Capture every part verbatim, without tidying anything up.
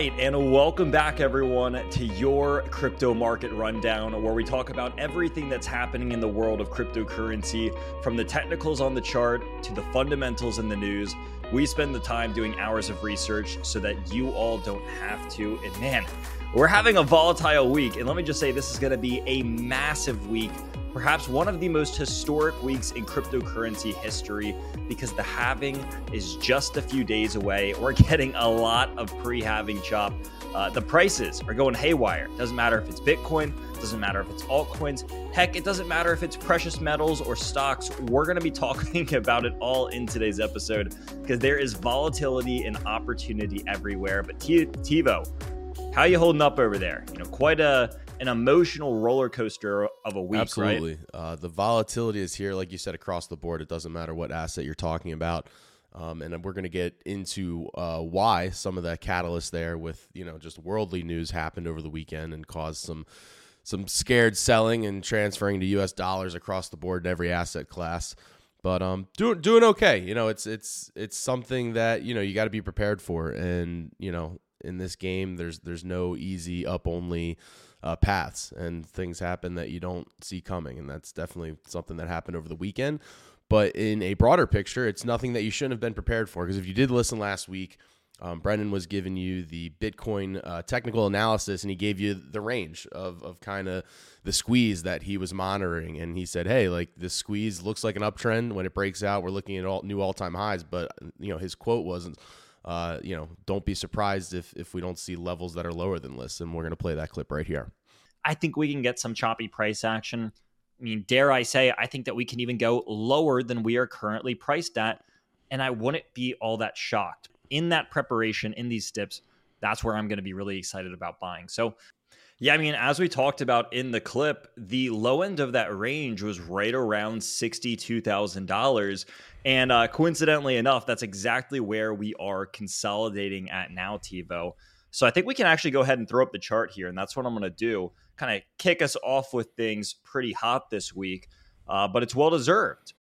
right, and welcome back everyone to your crypto market rundown, where we talk about everything that's happening in the world of cryptocurrency, from the technicals on the chart to the fundamentals in the news. We spend the time doing hours of research so that you all don't have to. And man, we're having a volatile week, and let me just say this is going to be a massive week. Perhaps one of the most historic weeks in cryptocurrency history, because the halving is just a few days away. We're getting a lot of pre-halving chop. Uh, the prices are going haywire. Doesn't matter if it's Bitcoin, doesn't matter if it's altcoins. Heck, it doesn't matter if it's precious metals or stocks. We're going to be talking about it all in today's episode, because there is volatility and opportunity everywhere. But T- Tivo, how are you holding up over there? You know, quite a an emotional roller coaster of a week, Absolutely. right? Uh, the volatility is here, like you said, across the board. It doesn't matter what asset you're talking about. Um, and we're going to get into uh, why some of the catalysts there with, you know, just worldly news happened over the weekend and caused some some scared selling and transferring to U S dollars across the board in every asset class. But um, doing doing okay. You know, it's it's it's something that, you know, you got to be prepared for. And, you know, in this game, there's there's no easy up only Uh, paths, and things happen that you don't see coming, and that's definitely something that happened over the weekend. But in a broader picture, it's nothing that you shouldn't have been prepared for, because if you did listen last week, um, Brendan was giving you the Bitcoin uh, technical analysis, and he gave you the range of of kind of the squeeze that he was monitoring, and he said, hey, like, this squeeze looks like an uptrend. When it breaks out, we're looking at all new all-time highs. But, you know, his quote wasn't, Uh, you know, don't be surprised if if we don't see levels that are lower than this, and we're going to play that clip right here. I think we can get some choppy price action. I mean, dare I say, I think that we can even go lower than we are currently priced at, and I wouldn't be all that shocked. In that preparation, in these dips, that's where I'm going to be really excited about buying. So, yeah, I mean, as we talked about in the clip, the low end of that range was right around sixty-two thousand dollars. And uh, coincidentally enough, that's exactly where we are consolidating at now, Tivo. So I think we can actually go ahead and throw up the chart here, and that's what I'm going to do. Kind of kick us off with things pretty hot this week, uh, but it's well-deserved.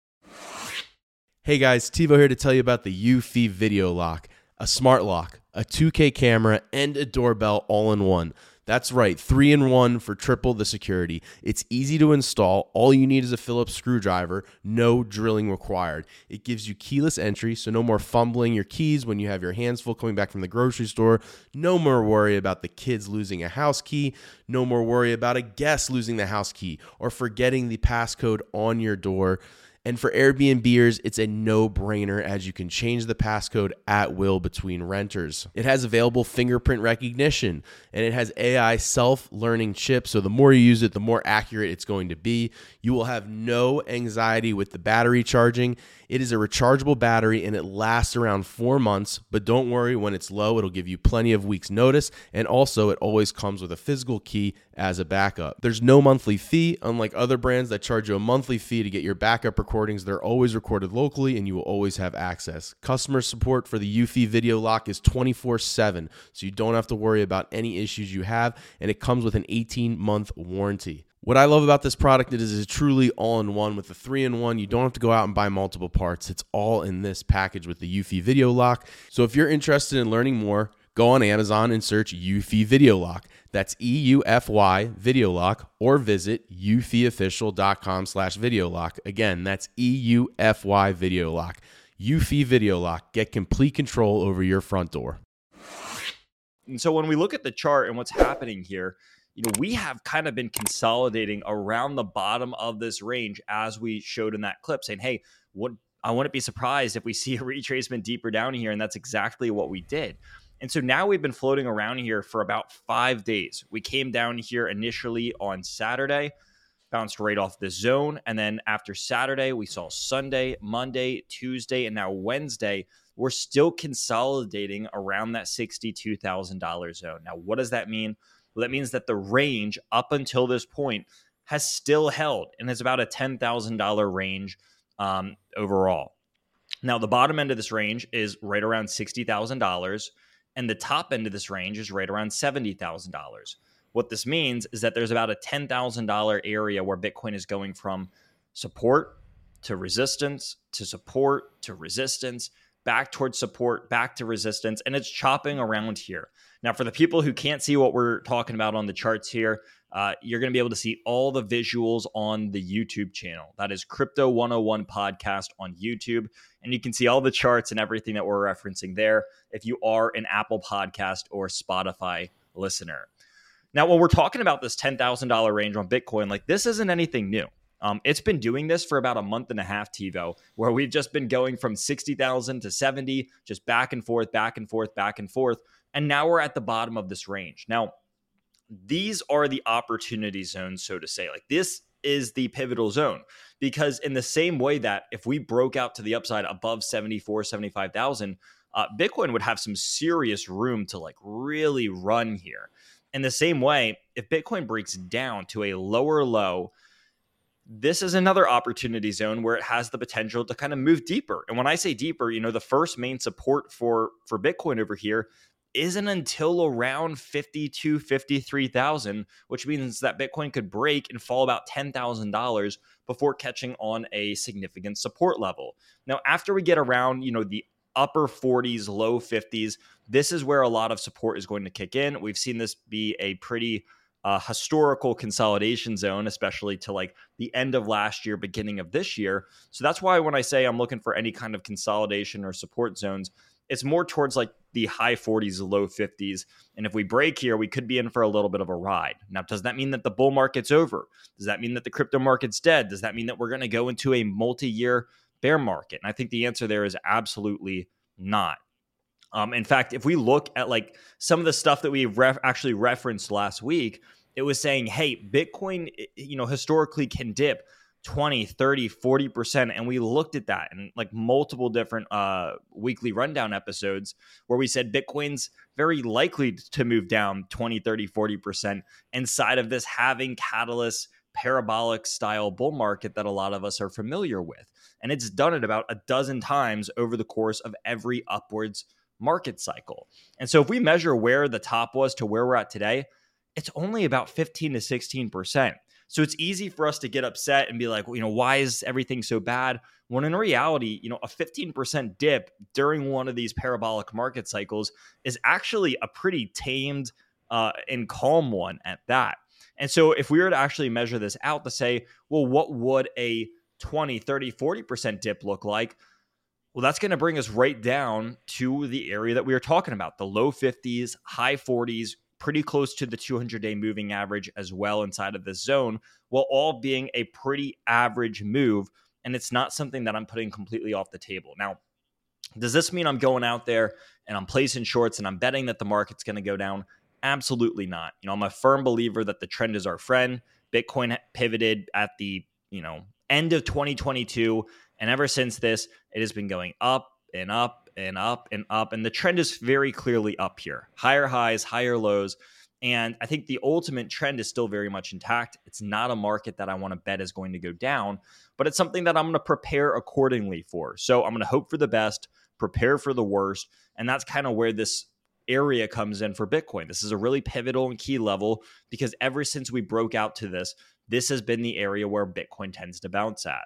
Hey guys, Tivo here to tell you about the Eufy Video Lock, a smart lock, a two K camera, and a doorbell all in one. That's right, three in one for triple the security. It's easy to install. All you need is a Phillips screwdriver. No drilling required. It gives you keyless entry, so no more fumbling your keys when you have your hands full coming back from the grocery store. No more worry about the kids losing a house key. No more worry about a guest losing the house key or forgetting the passcode on your door. And for Airbnbers, it's a no-brainer, as you can change the passcode at will between renters. It has available fingerprint recognition, and it has A I self-learning chips, so the more you use it, the more accurate it's going to be. You will have no anxiety with the battery charging. It is a rechargeable battery, and it lasts around four months, but don't worry, when it's low, it'll give you plenty of weeks' notice, and also it always comes with a physical key as a backup. There's no monthly fee, unlike other brands that charge you a monthly fee to get your backup recordings. They're always recorded locally, and you will always have access. Customer support for the Eufy Video Lock is twenty-four seven, so you don't have to worry about any issues you have, and it comes with an eighteen-month warranty. What I love about this product is it is truly all-in-one. With the three in one, you don't have to go out and buy multiple parts. It's all in this package with the Eufy Video Lock. So if you're interested in learning more, go on Amazon and search Eufy Video Lock. That's E U F Y Video Lock, or visit eufyofficial.com slash video lock. Again, that's E U F Y Video Lock. Eufy Video Lock. Get complete control over your front door. And so when we look at the chart and what's happening here, you know, we have kind of been consolidating around the bottom of this range, as we showed in that clip, saying, hey, what I wouldn't be surprised if we see a retracement deeper down here. And that's exactly what we did. And so now we've been floating around here for about five days. We came down here initially on Saturday, bounced right off the zone. And then after Saturday, we saw Sunday, Monday, Tuesday, and now Wednesday. We're still consolidating around that sixty-two thousand dollars zone. Now, what does that mean? Well, that means that the range up until this point has still held, and it's about a ten thousand dollars range um, overall. Now, the bottom end of this range is right around sixty thousand dollars, and the top end of this range is right around seventy thousand dollars. What this means is that there's about a ten thousand dollars area where Bitcoin is going from support to resistance to support to resistance, back towards support, back to resistance, and it's chopping around here. Now, for the people who can't see what we're talking about on the charts here, uh, you're going to be able to see all the visuals on the YouTube channel. That is Crypto one oh one Podcast on YouTube. And you can see all the charts and everything that we're referencing there if you are an Apple Podcast or Spotify listener. Now, when we're talking about this ten thousand dollars range on Bitcoin, like this isn't anything new. Um, it's been doing this for about a month and a half, TiVo, where we've just been going from sixty thousand to seventy, just back and forth, back and forth, back and forth. And now we're at the bottom of this range. Now, these are the opportunity zones, so to say. Like this is the pivotal zone, because in the same way that if we broke out to the upside above seventy-four, seventy-five thousand, uh, Bitcoin would have some serious room to like really run here. In the same way, if Bitcoin breaks down to a lower low, this is another opportunity zone where it has the potential to kind of move deeper. And when I say deeper, you know, the first main support for, for Bitcoin over here isn't until around fifty-two, fifty-three thousand, which means that Bitcoin could break and fall about ten thousand dollars before catching on a significant support level. Now, after we get around, you know, the upper forties, low fifties, this is where a lot of support is going to kick in. We've seen this be a pretty uh, historical consolidation zone, especially to like the end of last year, beginning of this year. So that's why when I say I'm looking for any kind of consolidation or support zones, it's more towards like the high forties, low fifties. And if we break here, we could be in for a little bit of a ride. Now, does that mean that the bull market's over? Does that mean that the crypto market's dead? Does that mean that we're going to go into a multi-year bear market? And I think the answer there is absolutely not. Um, in fact, if we look at like some of the stuff that we ref- actually referenced last week, it was saying, hey, Bitcoin, you know, historically can dip twenty, thirty, forty percent. And we looked at that in like multiple different uh, weekly rundown episodes where we said Bitcoin's very likely to move down twenty, thirty, forty percent inside of this halving catalyst parabolic style bull market that a lot of us are familiar with. And it's done it about a dozen times over the course of every upwards market cycle. And so if we measure where the top was to where we're at today, it's only about fifteen to sixteen percent. So it's easy for us to get upset and be like, well, you know, why is everything so bad? When in reality, you know, a fifteen percent dip during one of these parabolic market cycles is actually a pretty tamed uh, and calm one at that. And so if we were to actually measure this out to say, well, what would a twenty, thirty, forty percent dip look like? Well, that's going to bring us right down to the area that we were talking about, the low fifties, high forties, pretty close to the two hundred day moving average as well inside of this zone, while all being a pretty average move. And it's not something that I'm putting completely off the table. Now, does this mean I'm going out there and I'm placing shorts and I'm betting that the market's going to go down? Absolutely not. You know, I'm a firm believer that the trend is our friend. Bitcoin pivoted at the, you know, end of twenty twenty-two. And ever since this, it has been going up and up and up and up. And the trend is very clearly up here. Higher highs, higher lows. And I think the ultimate trend is still very much intact. It's not a market that I want to bet is going to go down, but it's something that I'm going to prepare accordingly for. So I'm going to hope for the best, prepare for the worst. And that's kind of where this area comes in for Bitcoin. This is a really pivotal and key level because ever since we broke out to this, this has been the area where Bitcoin tends to bounce at.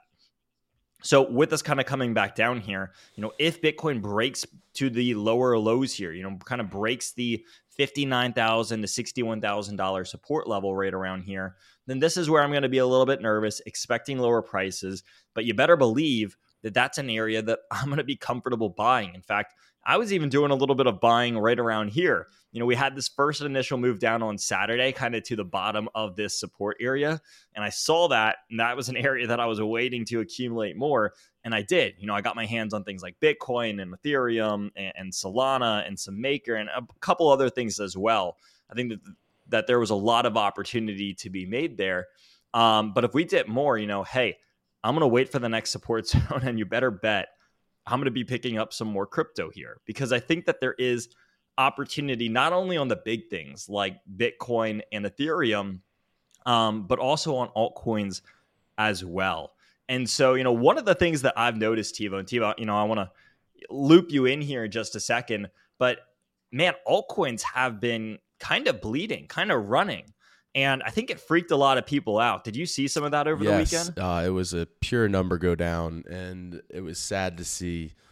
So with us kind of coming back down here, you know, if Bitcoin breaks to the lower lows here, you know, kind of breaks the fifty-nine thousand dollars to sixty-one thousand dollars support level right around here, then this is where I'm going to be a little bit nervous, expecting lower prices. But you better believe that that's an area that I'm going to be comfortable buying. In fact, I was even doing a little bit of buying right around here. You know, we had this first initial move down on Saturday, kind of to the bottom of this support area. And I saw that, and that was an area that I was waiting to accumulate more. And I did. You know, I got my hands on things like Bitcoin and Ethereum and, and Solana and some Maker and a couple other things as well. I think that, that there was a lot of opportunity to be made there. Um, but if we dip more, you know, hey, I'm going to wait for the next support zone, and you better bet I'm going to be picking up some more crypto here because I think that there is opportunity not only on the big things like Bitcoin and Ethereum, um, but also on altcoins as well. And so, you know, one of the things that I've noticed, TiVo, and TiVo, you know, I want to loop you in here in just a second, but man, altcoins have been kind of bleeding, kind of running. And I think it freaked a lot of people out. Did you see some of that over yes, the weekend? Uh, it was a pure number go down, and it was sad to see.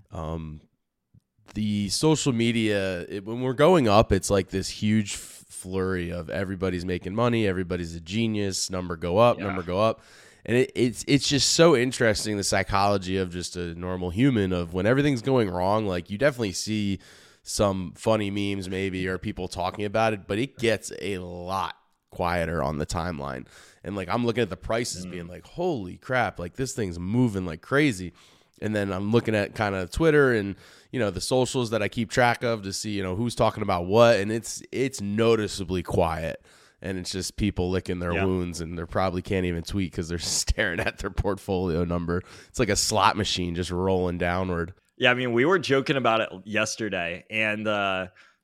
Um, the social media, it, when we're going up, it's like this huge f- flurry of everybody's making money, everybody's a genius, number go up, Yeah. number go up. And it, it's it's just so interesting, the psychology of just a normal human, of when everything's going wrong. Like, you definitely see some funny memes maybe, or people talking about it, but it gets a lot quieter on the timeline. And like, I'm looking at the prices Mm. being like, holy crap, like this thing's moving like crazy. And then I'm looking at kind of Twitter and, you know, the socials that I keep track of to see, you know, who's talking about what. And it's it's noticeably quiet. And it's just people licking their Yeah. wounds, and they probably can't even tweet because they're staring at their portfolio number. It's like a slot machine just rolling downward. Yeah, I mean, we were joking about it yesterday, and uh,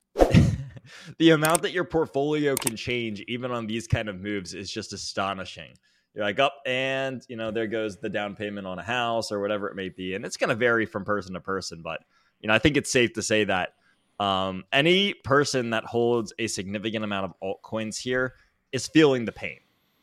the amount that your portfolio can change even on these kind of moves is just astonishing. You're like, up, and you know, there goes the down payment on a house or whatever it may be, and it's going to vary from person to person. But you know, I think it's safe to say that um, any person that holds a significant amount of altcoins here is feeling the pain.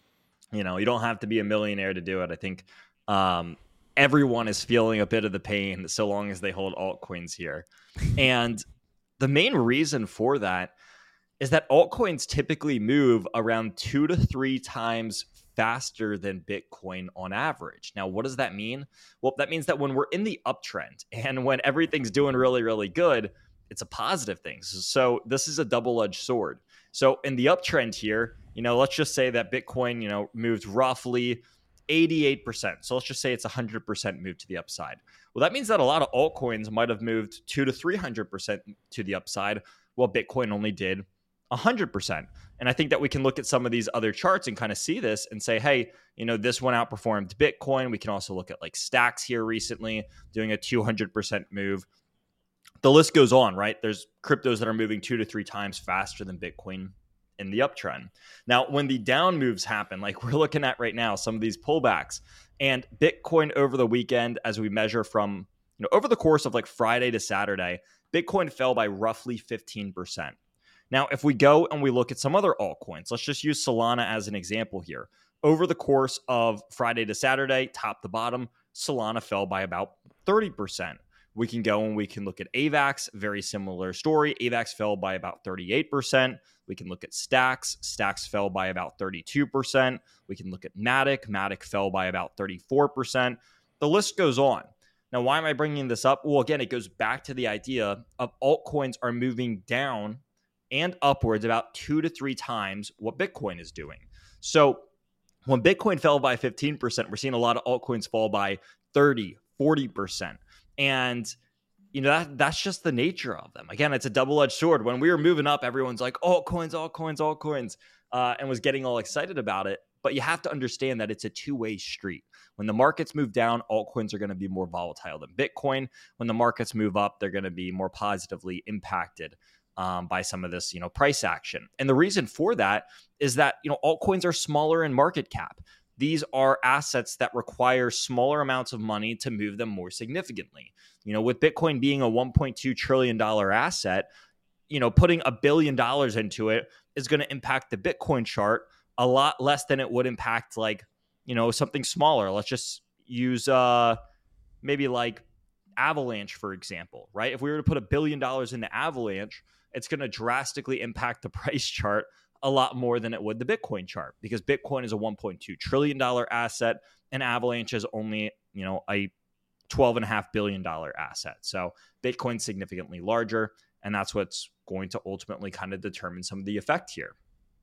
You know, you don't have to be a millionaire to do it. I think um, everyone is feeling a bit of the pain so long as they hold altcoins here. And the main reason for that is that altcoins typically move around two to three times faster than Bitcoin on average. Now, what does that mean? Well, that means that when we're in the uptrend and when everything's doing really, really good, it's a positive thing. So this is a double-edged sword. So in the uptrend here, you know, let's just say that Bitcoin, you know, moved roughly eighty-eight percent. So let's just say it's one hundred percent move to the upside. Well, that means that a lot of altcoins might have moved two to three hundred percent to the upside, while Bitcoin only did one hundred percent. And I think that we can look at some of these other charts and kind of see this and say, hey, you know, this one outperformed Bitcoin. We can also look at like Stacks here recently doing a two hundred percent move. The list goes on, right? There's cryptos that are moving two to three times faster than Bitcoin in the uptrend. Now, when the down moves happen, like we're looking at right now, some of these pullbacks, and Bitcoin over the weekend, as we measure from, you know, over the course of like Friday to Saturday, Bitcoin fell by roughly fifteen percent. Now, if we go and we look at some other altcoins, let's just use Solana as an example here. Over the course of Friday to Saturday, top to bottom, Solana fell by about thirty percent. We can go and we can look at AVAX, very similar story. AVAX fell by about thirty-eight percent. We can look at Stacks. Stacks fell by about thirty-two percent. We can look at Matic. Matic fell by about thirty-four percent. The list goes on. Now, why am I bringing this up? Well, again, it goes back to the idea of altcoins are moving down and upwards about two to three times what Bitcoin is doing. So when Bitcoin fell by fifteen percent, we're seeing a lot of altcoins fall by thirty, forty percent. And, you know, that that's just the nature of them. Again, it's a double-edged sword. When we were moving up, everyone's like, altcoins, altcoins, altcoins, uh, and was getting all excited about it. But you have to understand that it's a two-way street. When the markets move down, altcoins are going to be more volatile than Bitcoin. When the markets move up, they're going to be more positively impacted um, by some of this, you know, price action. And the reason for that is that, you know, altcoins are smaller in market cap. These are assets that require smaller amounts of money to move them more significantly. You know, with Bitcoin being a one point two trillion dollars asset, you know, putting a billion dollars into it is going to impact the Bitcoin chart a lot less than it would impact, like, you know, something smaller. Let's just use uh, maybe like Avalanche, for example, right? If we were to put a billion dollars into Avalanche, it's going to drastically impact the price chart a lot more than it would the Bitcoin chart, because Bitcoin is a one point two trillion dollars asset and Avalanche is only, you know, a twelve point five billion dollars asset. So Bitcoin's significantly larger, and that's what's going to ultimately kind of determine some of the effect here.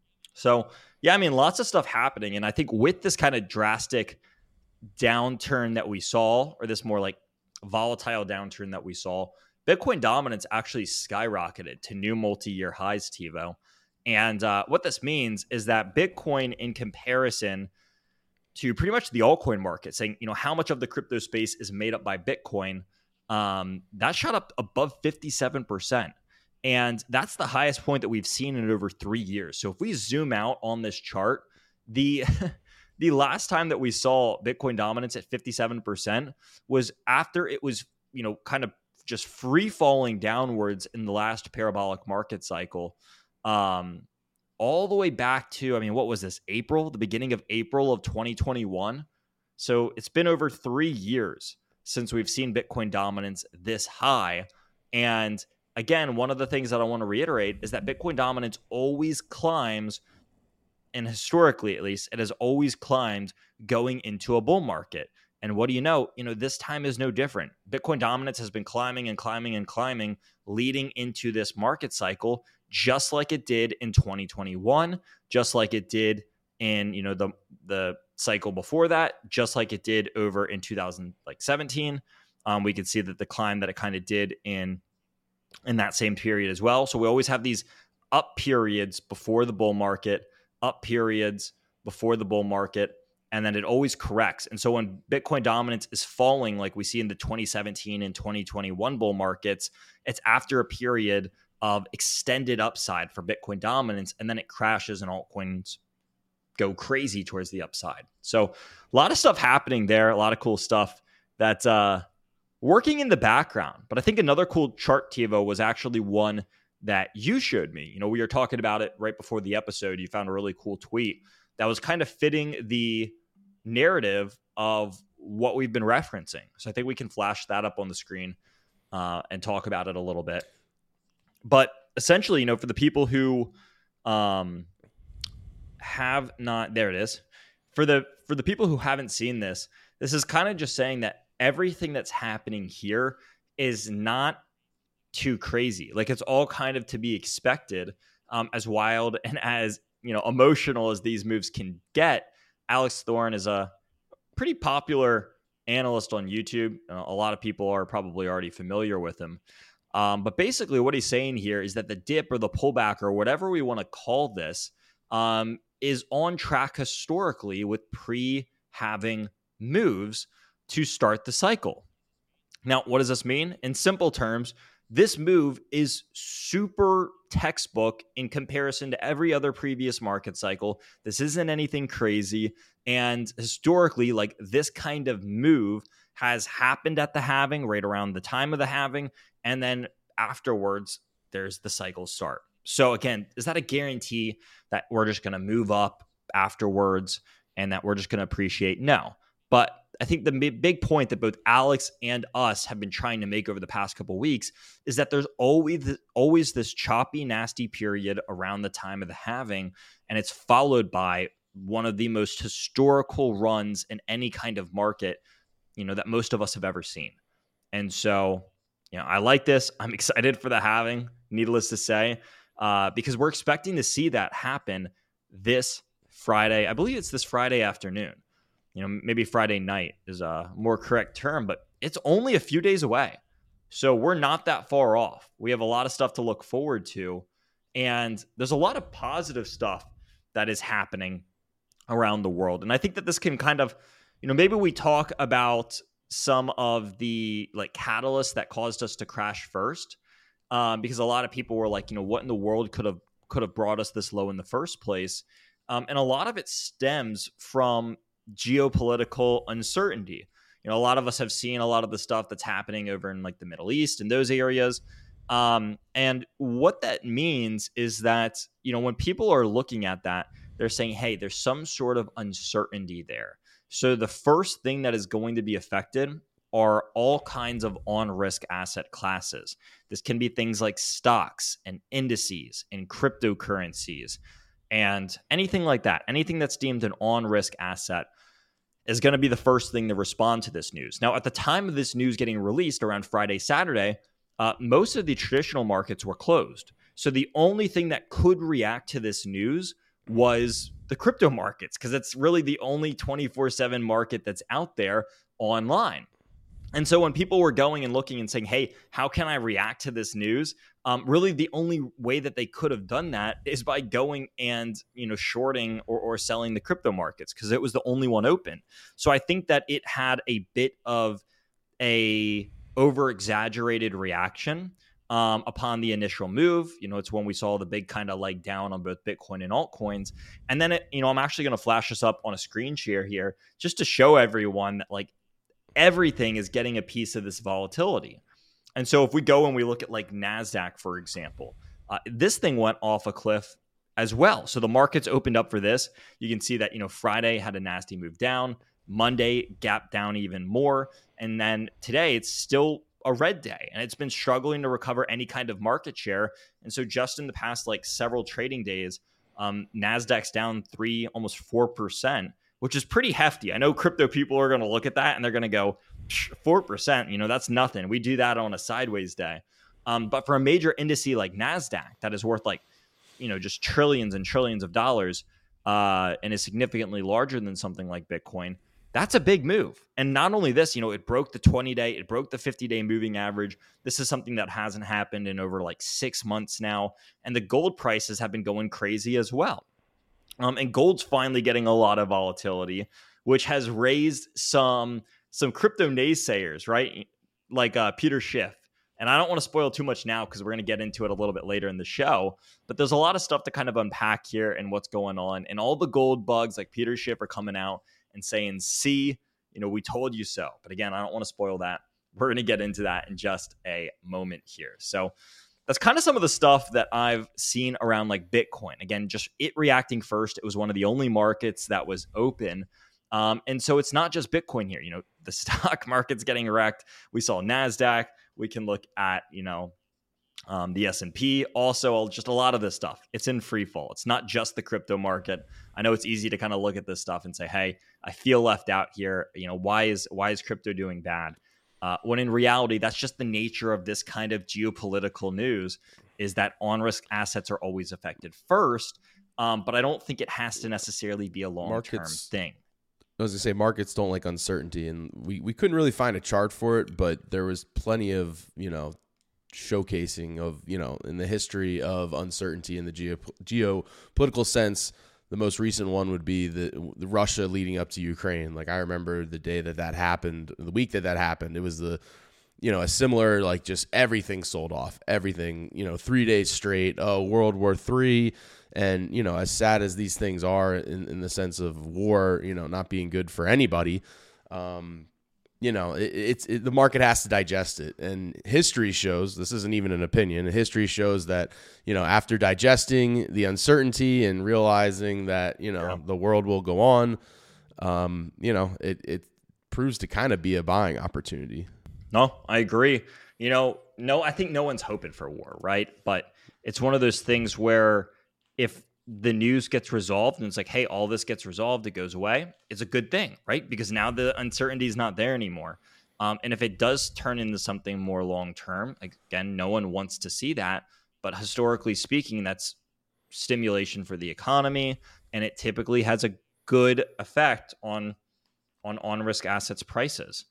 So, yeah, I mean, lots of stuff happening. And I think with this kind of drastic downturn that we saw, or this more like volatile downturn that we saw, Bitcoin dominance actually skyrocketed to new multi-year highs, TiVo. And uh, what this means is that Bitcoin, in comparison to pretty much the altcoin market, saying, you know, how much of the crypto space is made up by Bitcoin, um, that shot up above fifty-seven percent. And that's the highest point that we've seen in over three years. So if we zoom out on this chart, the the last time that we saw Bitcoin dominance at fifty-seven percent was after it was, you know, kind of just free falling downwards in the last parabolic market cycle. Um, all the way back to, I mean, what was this? April, the beginning of April of twenty twenty-one. So it's been over three years since we've seen Bitcoin dominance this high. And again, one of the things that I want to reiterate is that Bitcoin dominance always climbs, and historically at least, it has always climbed going into a bull market. And what do you know? You know, this time is no different. Bitcoin dominance has been climbing and climbing and climbing, leading into this market cycle, just like it did in twenty twenty-one, just like it did in, you know, the the cycle before that, just like it did over in two thousand seventeen. Um, we could see that the climb that it kind of did in in that same period as well. So we always have these up periods before the bull market, up periods before the bull market, and then it always corrects. And so when Bitcoin dominance is falling, like we see in the twenty seventeen and twenty twenty-one bull markets, it's after a period of extended upside for Bitcoin dominance, and then it crashes and altcoins go crazy towards the upside. So a lot of stuff happening there, a lot of cool stuff that's uh, working in the background. But I think another cool chart, Tivo, was actually one that you showed me. You know, we were talking about it right before the episode. You found a really cool tweet that was kind of fitting the narrative of what we've been referencing. So I think we can flash that up on the screen uh, and talk about it a little bit. But essentially, you know, for the people who um, have not, there it is. For the for the people who haven't seen this, this is kind of just saying that everything that's happening here is not too crazy. Like, it's all kind of to be expected. Um, as wild and as, you know, emotional as these moves can get, Alex Thorn is a pretty popular analyst on YouTube. Uh, a lot of people are probably already familiar with him. Um, but basically what he's saying here is that the dip or the pullback or whatever we want to call this um, is on track historically with pre-halving moves to start the cycle. Now, what does this mean? In simple terms, this move is super textbook in comparison to every other previous market cycle. This isn't anything crazy. And historically, like, this kind of move has happened at the halving, right around the time of the halving. And then afterwards, there's the cycle start. So again, is that a guarantee that we're just going to move up afterwards and that we're just going to appreciate? No. But I think the big point that both Alex and us have been trying to make over the past couple of weeks is that there's always always this choppy, nasty period around the time of the halving, and it's followed by one of the most historical runs in any kind of market, you know, that most of us have ever seen. And so, you know, I like this. I'm excited for the halving, needless to say, uh, because we're expecting to see that happen this Friday. I believe it's this Friday afternoon. You know, maybe Friday night is a more correct term, but it's only a few days away. So we're not that far off. We have a lot of stuff to look forward to. And there's a lot of positive stuff that is happening around the world. And I think that this can kind of, you know, maybe we talk about some of the like catalysts that caused us to crash first, um, because a lot of people were like, you know, what in the world could have could have brought us this low in the first place? Um, and a lot of it stems from geopolitical uncertainty. You know, a lot of us have seen a lot of the stuff that's happening over in like the Middle East and those areas. Um, and what that means is that, you know, when people are looking at that, they're saying, hey, there's some sort of uncertainty there. So the first thing that is going to be affected are all kinds of on-risk asset classes. This can be things like stocks and indices and cryptocurrencies and anything like that. Anything that's deemed an on-risk asset is going to be the first thing to respond to this news. Now, at the time of this news getting released around Friday, Saturday, uh, most of the traditional markets were closed. So the only thing that could react to this news was the crypto markets, because it's really the only twenty-four seven market that's out there online. And so when people were going and looking and saying, hey, how can I react to this news? Um, really, the only way that they could have done that is by going and, you know, shorting or, or selling the crypto markets, because it was the only one open. So I think that it had a bit of a over-exaggerated reaction um, upon the initial move. You know, it's when we saw the big kind of leg down on both Bitcoin and altcoins. And then, it, you know, I'm actually going to flash this up on a screen share here just to show everyone that, like, everything is getting a piece of this volatility. And so if we go and we look at like NASDAQ, for example, uh, this thing went off a cliff as well. So the markets opened up for this. You can see that, you know, Friday had a nasty move down. Monday gapped down even more. And then today it's still a red day, and it's been struggling to recover any kind of market share. And so just in the past like several trading days, um, NASDAQ's down three, almost four percent, which is pretty hefty. I know crypto people are going to look at that and they're going to go, four percent, you know, that's nothing. We do that on a sideways day. Um, but for a major indice like NASDAQ that is worth like, you know, just trillions and trillions of dollars uh, and is significantly larger than something like Bitcoin, that's a big move. And not only this, you know, it broke the twenty-day, it broke the fifty-day moving average. This is something that hasn't happened in over like six months now. And the gold prices have been going crazy as well. Um, and gold's finally getting a lot of volatility, which has raised some some crypto naysayers, right? Like uh, Peter Schiff. And I don't want to spoil too much now because we're going to get into it a little bit later in the show. But there's a lot of stuff to kind of unpack here and what's going on. And all the gold bugs like Peter Schiff are coming out and saying, see, you know, we told you so. But again, I don't want to spoil that. We're going to get into that in just a moment here. So that's kind of some of the stuff that I've seen around like Bitcoin. Again, just it reacting first. It was one of the only markets that was open. Um, and so it's not just Bitcoin here. You know, the stock market's getting wrecked. We saw NASDAQ. We can look at, you know, um, the S and P. Also, just a lot of this stuff. It's in free fall. It's not just the crypto market. I know it's easy to kind of look at this stuff and say, hey, I feel left out here. You know, why is why is crypto doing bad? Uh, when in reality, that's just the nature of this kind of geopolitical news, is that on-risk assets are always affected first. Um, but I don't think it has to necessarily be a long-term Markets, thing. I was going to say markets don't like uncertainty, and we, we couldn't really find a chart for it, but there was plenty of, you know, showcasing of, you know, in the history of uncertainty in the geo, geopolitical sense. The most recent one would be the, the Russia leading up to Ukraine. Like I remember the day that that happened, the week that that happened, it was the, you know, a similar, like just everything sold off, everything, you know, three days straight. Oh, World War Three. And, you know, as sad as these things are in, in the sense of war, you know, not being good for anybody, um, you know, it, it's it, the market has to digest it. And history shows, this isn't even an opinion, history shows that, you know, after digesting the uncertainty and realizing that, you know, yeah. the world will go on, um, you know, it, it proves to kind of be a buying opportunity. No, I agree. You know, no, I think no one's hoping for war, right? But it's one of those things where if the news gets resolved and it's like, hey, all this gets resolved, it goes away, it's a good thing, right? Because now the uncertainty is not there anymore. Um, and if it does turn into something more long-term, again, no one wants to see that. But historically speaking, that's stimulation for the economy. And it typically has a good effect on, on on-risk assets prices.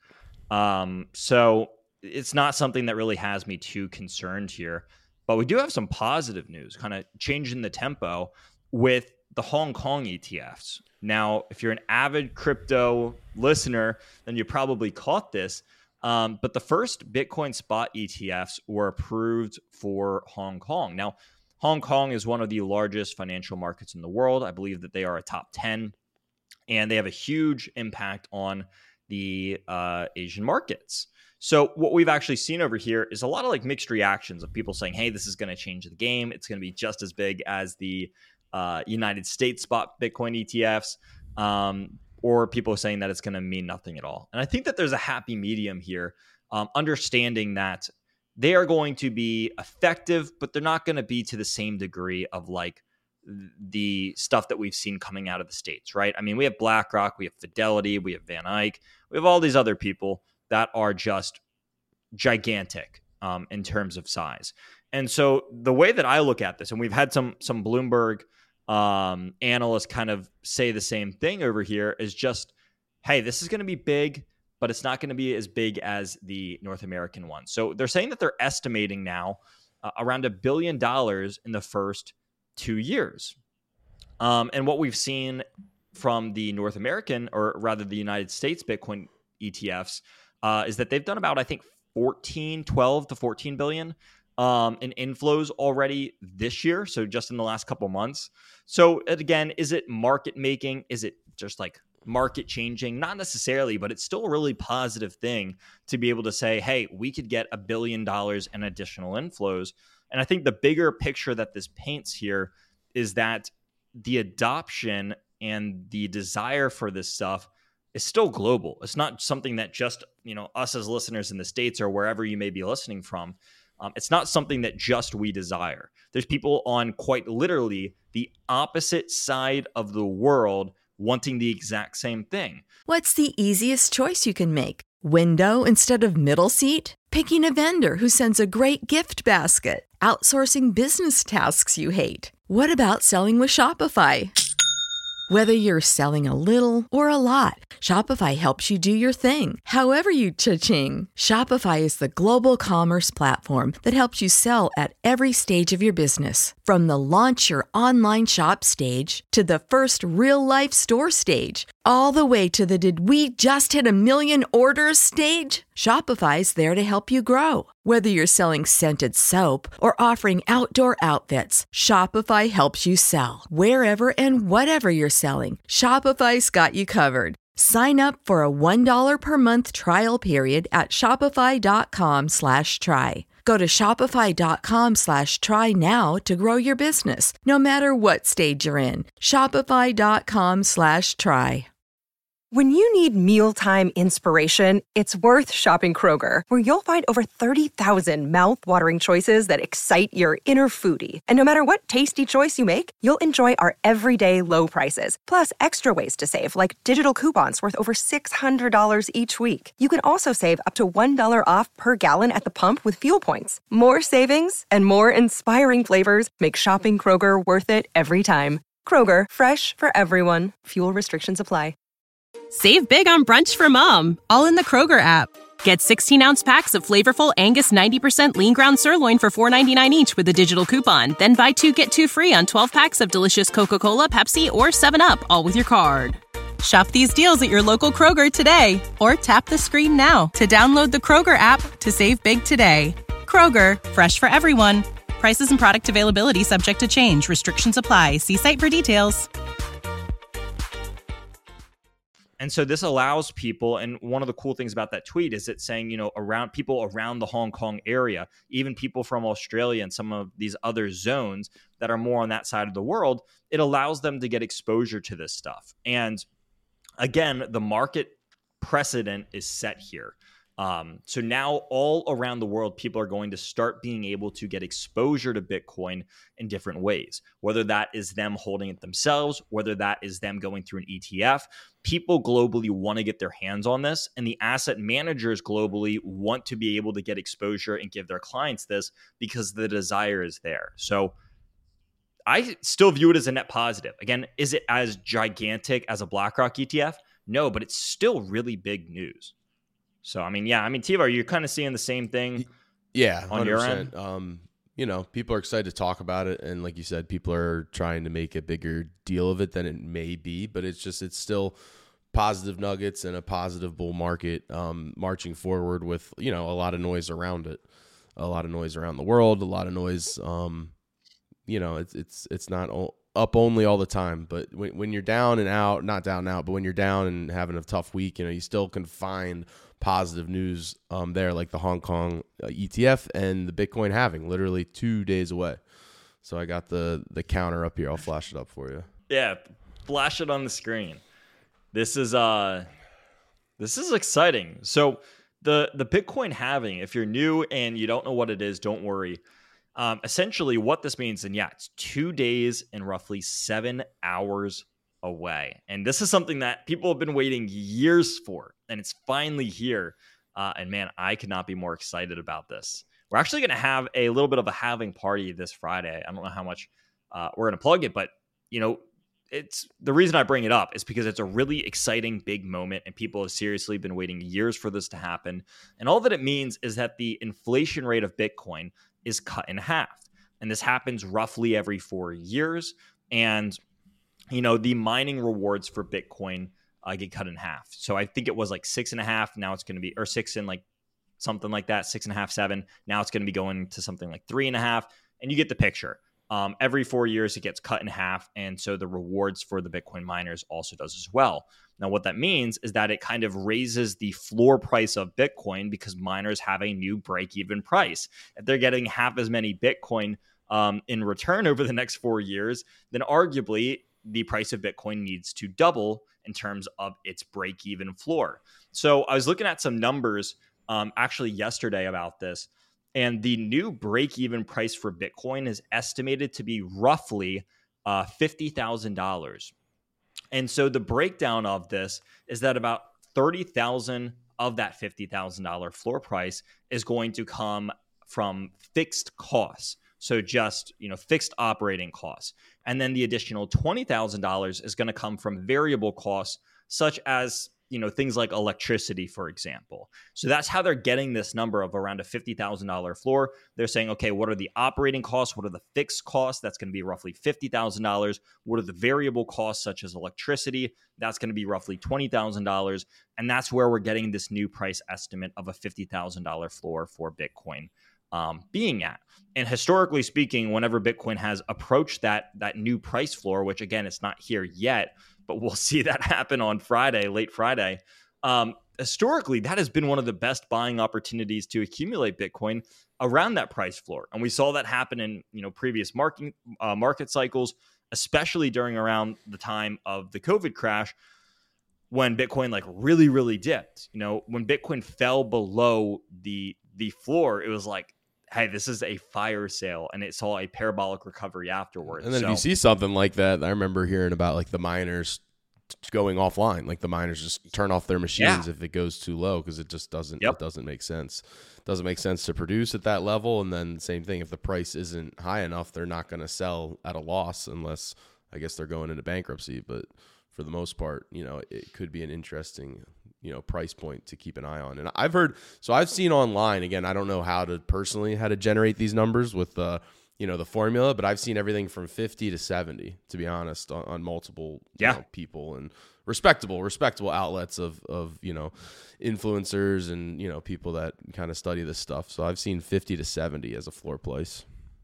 Um, so it's not something that really has me too concerned here. But we do have some positive news, kind of changing the tempo with the Hong Kong E T Fs. Now, if you're an avid crypto listener, then you probably caught this. Um, but the first Bitcoin spot E T Fs were approved for Hong Kong. Now, Hong Kong is one of the largest financial markets in the world. I believe that they are a top ten, and they have a huge impact on the uh, Asian markets. So what we've actually seen over here is a lot of like mixed reactions of people saying, hey, this is going to change the game. It's going to be just as big as the uh, United States spot Bitcoin E T Fs, um, or people saying that it's going to mean nothing at all. And I think that there's a happy medium here, um, understanding that they are going to be effective, but they're not going to be to the same degree of like the stuff that we've seen coming out of the States, right? I mean, we have BlackRock, we have Fidelity, we have Van Eyck, we have all these other people that are just gigantic um, in terms of size. And so the way that I look at this, and we've had some some Bloomberg um, analysts kind of say the same thing over here, is just, hey, this is going to be big, but it's not going to be as big as the North American one. So they're saying that they're estimating now uh, around a billion dollars in the first two years. Um, and what we've seen from the North American, or rather the United States Bitcoin E T Fs, Uh, is that they've done about, I think, fourteen, twelve to fourteen billion um, in inflows already this year. So just in the last couple months. So again, is it market making? Is it just like market changing? Not necessarily, but it's still a really positive thing to be able to say, hey, we could get a billion dollars in additional inflows. And I think the bigger picture that this paints here is that the adoption and the desire for this stuff is still global. It's not something that just, you know, us as listeners in the States or wherever you may be listening from. Um, it's not something that just we desire. There's people on quite literally the opposite side of the world wanting the exact same thing. What's the easiest choice you can make? Window instead of middle seat? Picking a vendor who sends a great gift basket? Outsourcing business tasks you hate? What about selling with Shopify? Whether you're selling a little or a lot, Shopify helps you do your thing, however you cha-ching. Shopify is the global commerce platform that helps you sell at every stage of your business. From the launch your online shop stage to the first real-life store stage, all the way to the did we just hit a million orders stage. Shopify's there to help you grow. Whether you're selling scented soap or offering outdoor outfits, Shopify helps you sell. Wherever and whatever you're selling, Shopify's got you covered. Sign up for a one dollar per month trial period at shopify.com slash try. Go to shopify.com slash try now to grow your business, no matter what stage you're in. Shopify.com slash try. When you need mealtime inspiration, it's worth shopping Kroger, where you'll find over thirty thousand mouth-watering choices that excite your inner foodie. And no matter what tasty choice you make, you'll enjoy our everyday low prices, plus extra ways to save, like digital coupons worth over six hundred dollars each week. You can also save up to one dollar off per gallon at the pump with fuel points. More savings and more inspiring flavors make shopping Kroger worth it every time. Kroger, fresh for everyone. Fuel restrictions apply. Save big on brunch for mom, all in the Kroger app. Get sixteen-ounce packs of flavorful Angus ninety percent lean ground sirloin for four ninety-nine each with a digital coupon. Then buy two, get two free on twelve packs of delicious Coca-Cola, Pepsi, or seven up, all with your card. Shop these deals at your local Kroger today, or tap the screen now to download the Kroger app to save big today. Kroger, fresh for everyone. Prices and product availability subject to change. Restrictions apply. See site for details. And so this allows people, and one of the cool things about that tweet is it's saying, you know, around people around the Hong Kong area, even people from Australia and some of these other zones that are more on that side of the world, it allows them to get exposure to this stuff. And again, the market precedent is set here. Um, so now all around the world, people are going to start being able to get exposure to Bitcoin in different ways, whether that is them holding it themselves, whether that is them going through an E T F. People globally want to get their hands on this, and the asset managers globally want to be able to get exposure and give their clients this because the desire is there. So I still view it as a net positive. Again, is it as gigantic as a BlackRock E T F? No, but it's still really big news. So, I mean, yeah, I mean, Tivo, you're kind of seeing the same thing. Yeah, on your end. Um, you know, people are excited to talk about it. And like you said, people are trying to make a bigger deal of it than it may be. But it's just, it's still positive nuggets and a positive bull market um, marching forward with, you know, a lot of noise around it. A lot of noise around the world, a lot of noise. Um, you know, it's, it's, it's not o- up only all the time. But when, when you're down and out, not down and out, but when you're down and having a tough week, you know, you still can find positive news um, there, like the Hong Kong uh, E T F and the Bitcoin halving, literally two days away. So I got the the counter up here. I'll flash it up for you. Yeah, flash it on the screen. This is uh, this is exciting. So the the Bitcoin halving, if you're new and you don't know what it is, don't worry. Um, essentially, what this means, and yeah, it's two days and roughly seven hours away. And this is something that people have been waiting years for, and it's finally here. Uh, and man, I could not be more excited about this. We're actually going to have a little bit of a halving party this Friday. I don't know how much uh, we're going to plug it, but you know, it's the reason I bring it up is because it's a really exciting big moment, and people have seriously been waiting years for this to happen. And all that it means is that the inflation rate of Bitcoin is cut in half, and this happens roughly every four years. And you know, the mining rewards for Bitcoin uh, get cut in half. So I think it was like six and a half. Now it's going to be, or six and like something like that, six and a half, seven. Now it's going to be going to something like three and a half. And you get the picture. Um, every four years, it gets cut in half. And so the rewards for the Bitcoin miners also does as well. Now, what that means is that it kind of raises the floor price of Bitcoin because miners have a new break-even price. If they're getting half as many Bitcoin um, in return over the next four years, then arguably the price of Bitcoin needs to double in terms of its break-even floor. So I was looking at some numbers um, actually yesterday about this, and the new break-even price for Bitcoin is estimated to be roughly uh, fifty thousand dollars. And so the breakdown of this is that about thirty thousand dollars of that fifty thousand dollars floor price is going to come from fixed costs. So just, you know, fixed operating costs. And then the additional twenty thousand dollars is going to come from variable costs, such as, you know, things like electricity, for example. So that's how they're getting this number of around a fifty thousand dollars floor. They're saying, okay, what are the operating costs? What are the fixed costs? That's going to be roughly fifty thousand dollars. What are the variable costs, such as electricity? That's going to be roughly twenty thousand dollars. And that's where we're getting this new price estimate of a fifty thousand dollars floor for Bitcoin um, being at. And historically speaking, whenever Bitcoin has approached that, that new price floor, which again, it's not here yet, but we'll see that happen on Friday, late Friday. Um, historically, that has been one of the best buying opportunities to accumulate Bitcoin around that price floor. And we saw that happen in, you know, previous market, uh, market cycles, especially during around the time of the COVID crash, when Bitcoin like really, really dipped. You know, when Bitcoin fell below the the floor, it was like, hey, this is a fire sale, and it saw a parabolic recovery afterwards. And then so, if you see something like that, I remember hearing about like the miners going offline, like the miners just turn off their machines yeah. if it goes too low, because it just doesn't yep. it doesn't make sense. It doesn't make sense to produce at that level. And then same thing, if the price isn't high enough, they're not going to sell at a loss unless I guess they're going into bankruptcy. But for the most part, you know, it could be an interesting, you know, price point to keep an eye on. And I've heard, so I've seen online, again, I don't know how to personally, how to generate these numbers with the, you know, the formula, but I've seen everything from fifty to seventy, to be honest, on, on multiple yeah. you know, people and respectable, respectable outlets of, of, you know, influencers and, you know, people that kind of study this stuff. So I've seen fifty to seventy as a floor price.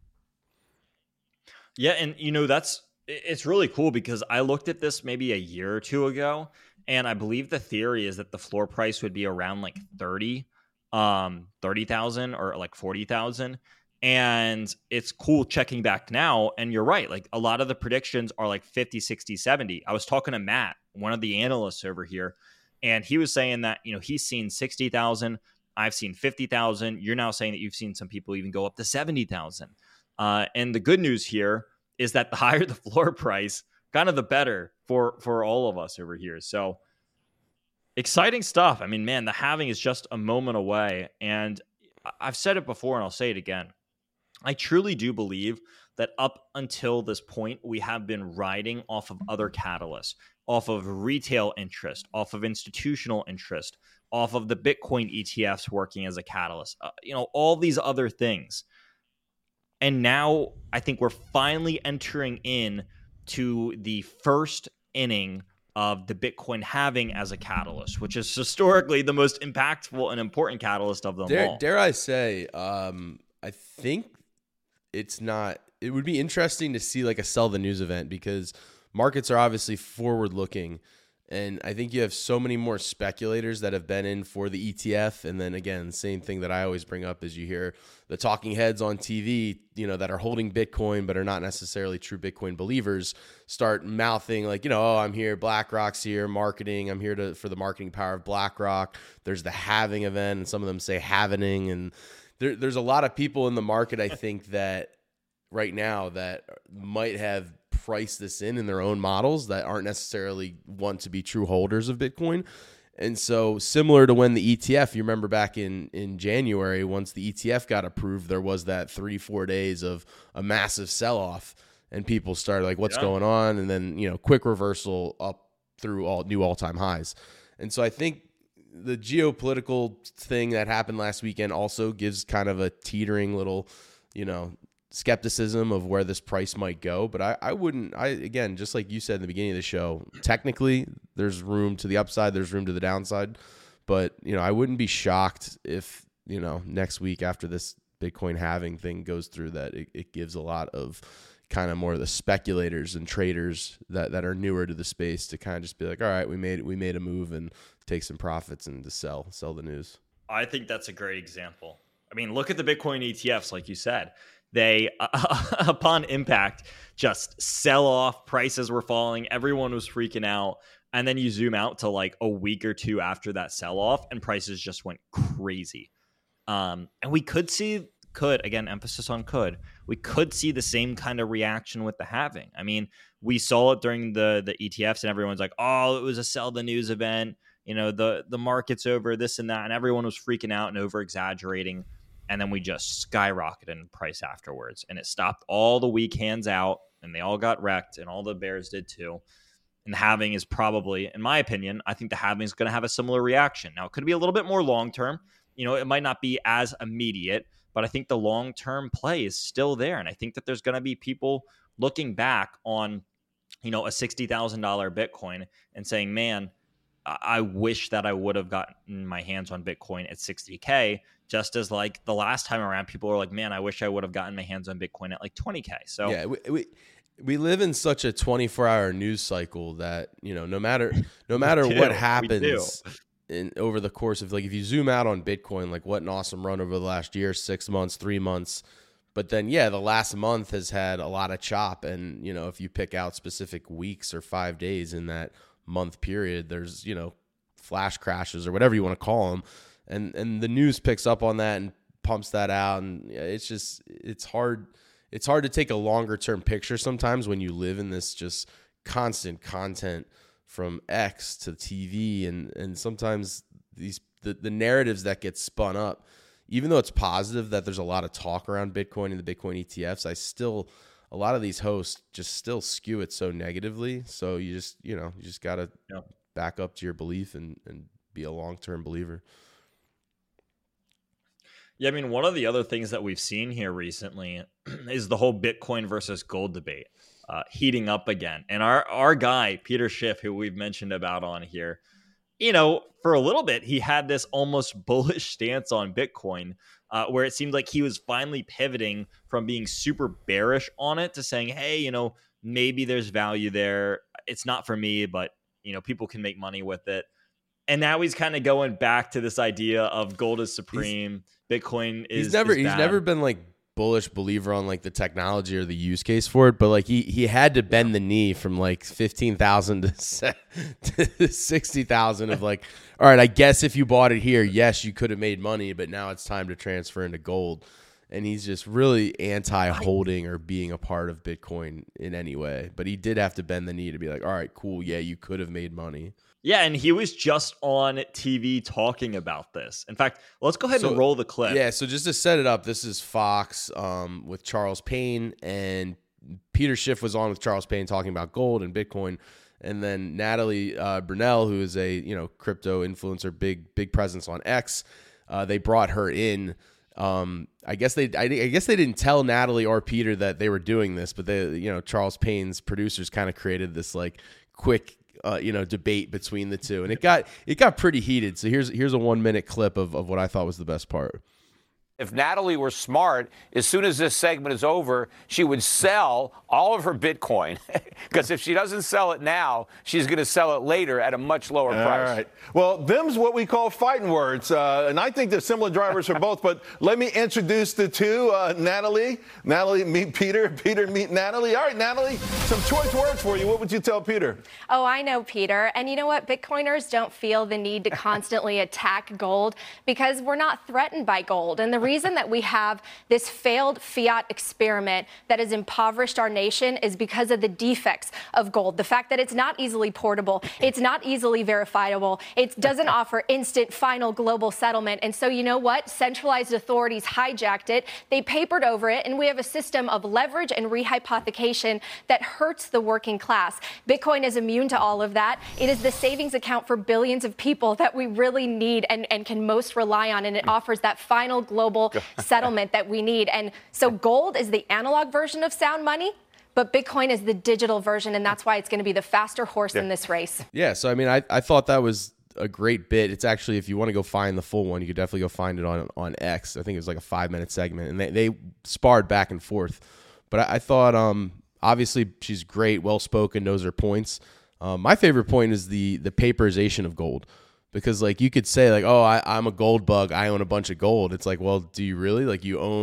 Yeah. And, you know, that's, it's really cool because I looked at this maybe a year or two ago, and I believe the theory is that the floor price would be around like thirty, um, thirty thousand or like forty thousand. And it's cool checking back now. And you're right. Like a lot of the predictions are like fifty, sixty, seventy. I was talking to Matt, one of the analysts over here, and he was saying that, you know, he's seen sixty thousand. I've seen fifty thousand. You're now saying that you've seen some people even go up to seventy thousand. Uh, and the good news here is that the higher the floor price, kind of the better for, for all of us over here. So exciting stuff. I mean, man, the halving is just a moment away. And I've said it before and I'll say it again. I truly do believe that up until this point, we have been riding off of other catalysts, off of retail interest, off of institutional interest, off of the Bitcoin E T Fs working as a catalyst, uh, you know, all these other things. And now I think we're finally entering in to the first inning of the Bitcoin halving as a catalyst, which is historically the most impactful and important catalyst of them dare, all. Dare I say, um, I think it's not, it would be interesting to see like a sell the news event, because markets are obviously forward looking. And I think you have so many more speculators that have been in for the E T F. And then again, same thing that I always bring up is you hear the talking heads on T V, you know, that are holding Bitcoin, but are not necessarily true Bitcoin believers, start mouthing like, you know, oh, I'm here, BlackRock's here, marketing. I'm here to for the marketing power of BlackRock. There's the halving event, and some of them say halvening. And there, there's a lot of people in the market, I think, that right now that might have price this in in their own models that aren't necessarily want to be true holders of Bitcoin. And so similar to when the E T F, you remember back in, in January, once the E T F got approved, there was that three, four days of a massive sell-off, and people started like, what's yeah. going on? And then, you know, quick reversal up through all new all-time highs. And so I think the geopolitical thing that happened last weekend also gives kind of a teetering little, you know, skepticism of where this price might go. But I, I wouldn't, I, again, just like you said in the beginning of the show, technically there's room to the upside, there's room to the downside. But, you know, I wouldn't be shocked if, you know, next week after this Bitcoin halving thing goes through, that it, it gives a lot of kind of more of the speculators and traders that, that are newer to the space to kind of just be like, all right, we made we made a move and take some profits and to sell, sell the news. I think that's a great example. I mean, look at the Bitcoin E T Fs, like you said. they, uh, upon impact, just sell off. Prices were falling. Everyone was freaking out. And then you zoom out to like a week or two after that sell off, and prices just went crazy. Um, and we could see, could, again, emphasis on could, we could see the same kind of reaction with the halving. I mean, we saw it during the the E T Fs, and everyone's like, oh, it was a sell the news event. You know, the, the market's over, this and that. And everyone was freaking out and over exaggerating. And then we just skyrocketed in price afterwards. And it stopped all the weak hands out, and they all got wrecked, and all the bears did too. And the halving is probably, in my opinion, I think the halving is going to have a similar reaction. Now, it could be a little bit more long-term. You know, it might not be as immediate, but I think the long-term play is still there. And I think that there's going to be people looking back on, you know, a sixty thousand dollars Bitcoin and saying, man, I wish that I would have gotten my hands on Bitcoin at sixty K, just as like the last time around, people were like, man, I wish I would have gotten my hands on Bitcoin at like twenty K. So yeah, we, we we live in such a twenty-four hour news cycle that, you know, no matter no matter do, what happens in over the course of, like, if you zoom out on Bitcoin, like what an awesome run over the last year, six months, three months. But then, yeah, the last month has had a lot of chop. And, you know, if you pick out specific weeks or five days in that month period, there's, you know, flash crashes or whatever you want to call them. And, and the news picks up on that and pumps that out. And it's just, it's hard. It's hard to take a longer term picture sometimes when you live in this just constant content from X to T V. And, and sometimes these, the, the narratives that get spun up, even though it's positive that there's a lot of talk around Bitcoin and the Bitcoin E T Fs, I still, a lot of these hosts just still skew it so negatively. So you just, you know, you just got to yeah. back up to your belief and, and be a long-term believer. Yeah, I mean, one of the other things that we've seen here recently is the whole Bitcoin versus gold debate uh, heating up again. And our, our guy, Peter Schiff, who we've mentioned about on here, you know, for a little bit, he had this almost bullish stance on Bitcoin uh, where it seemed like he was finally pivoting from being super bearish on it to saying, hey, you know, maybe there's value there. It's not for me, but, you know, people can make money with it. And now he's kind of going back to this idea of gold is supreme. He's, Bitcoin is he's never is he's bad. never been like bullish believer on like the technology or the use case for it, but like he he had to bend the knee from like fifteen thousand to, to sixty thousand of like, all right, I guess if you bought it here, yes, you could have made money, but now it's time to transfer into gold. And he's just really anti-holding or being a part of Bitcoin in any way. But he did have to bend the knee to be like, all right, cool, yeah, you could have made money. Yeah, and he was just on T V talking about this. In fact, let's go ahead so, and roll the clip. Yeah, so just to set it up, this is Fox um, with Charles Payne, and Peter Schiff was on with Charles Payne talking about gold and Bitcoin. And then Natalie uh, Brunell, who is a you know crypto influencer, big big presence on X, uh, they brought her in. Um, I guess they, I, I guess they didn't tell Natalie or Peter that they were doing this, but they, you know, Charles Payne's producers kind of created this like quick, uh, you know, debate between the two, and it got, it got pretty heated. So here's, here's a one minute clip of, of what I thought was the best part. If Natalie were smart, as soon as this segment is over, she would sell all of her Bitcoin. Because if she doesn't sell it now, she's going to sell it later at a much lower all price. All right. Well, them's what we call fighting words. Uh, and I think there's similar drivers for both. But let me introduce the two. Uh, Natalie. Natalie, meet Peter. Peter, meet Natalie. All right, Natalie, some choice words for you. What would you tell Peter? Oh, I know, Peter. And you know what? Bitcoiners don't feel the need to constantly attack gold because we're not threatened by gold. And the reason that we have this failed fiat experiment that has impoverished our nation is because of the defects of gold. The fact that it's not easily portable, it's not easily verifiable, it doesn't offer instant final global settlement. And so you know what? Centralized authorities hijacked it, they papered over it, and we have a system of leverage and rehypothecation that hurts the working class. Bitcoin is immune to all of that. It is the savings account for billions of people that we really need and, and can most rely on, and it offers that final global settlement that we need. And so gold is the analog version of sound money, but Bitcoin is the digital version, and that's why it's going to be the faster horse yeah. in this race. Yeah, so I mean, I, I thought that was a great bit. It's actually, if you want to go find the full one, you could definitely go find it on on X. I think it was like a five-minute segment, and they, they sparred back and forth. But I, I thought, um, obviously, she's great, well-spoken, knows her points. Um, my favorite point is the the paperization of gold. Because, like, you could say, like, oh, I, I'm a gold bug. I own a bunch of gold. It's like, well, do you really? Like, you own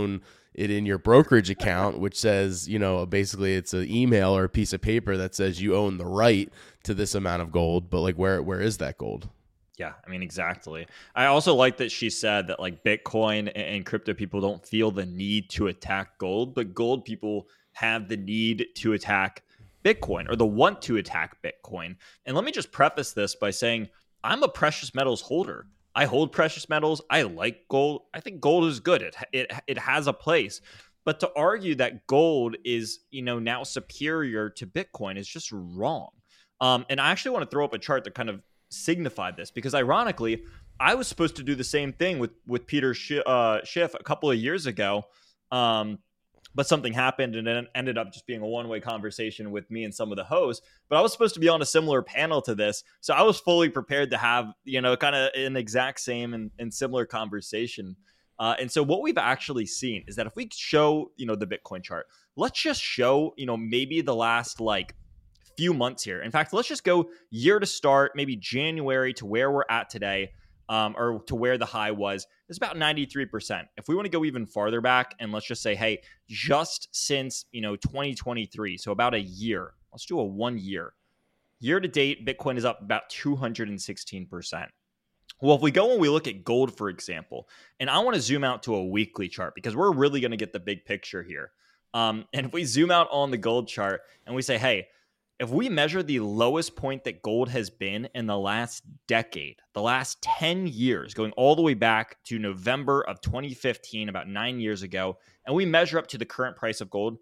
it in your brokerage account, which says, you know, basically it's an email or a piece of paper that says you own the right to this amount of gold. But like, where where is that gold? Yeah, I mean, exactly. I also like that she said that like Bitcoin and crypto people don't feel the need to attack gold, but gold people have the need to attack Bitcoin, or the want to attack Bitcoin. And let me just preface this by saying I'm a precious metals holder. I hold precious metals. I like gold. I think gold is good. It it it has a place. But to argue that gold is, you know, now superior to Bitcoin is just wrong. Um, and I actually want to throw up a chart that kind of signified this, because ironically, I was supposed to do the same thing with with Peter Sch- uh, Schiff a couple of years ago. Um, But something happened, and it ended up just being a one-way conversation with me and some of the hosts. But I was supposed to be on a similar panel to this, so I was fully prepared to have, you know, kind of an exact same and, and similar conversation. Uh, and so what we've actually seen is that if we show, you know, the Bitcoin chart, let's just show, you know, maybe the last like few months here. In fact, let's just go year to start, maybe January to where we're at today. Um, or to where the high was, it's about ninety-three percent. If we want to go even farther back, and let's just say, hey, just since, you know, twenty twenty-three, so about a year, let's do a one year. Year to date, Bitcoin is up about two hundred sixteen percent. Well, if we go and we look at gold, for example, and I want to zoom out to a weekly chart because we're really going to get the big picture here. Um, and if we zoom out on the gold chart and we say, hey, if we measure the lowest point that gold has been in the last decade, the last ten years, going all the way back to November of twenty fifteen, about nine years ago, and we measure up to the current price of gold,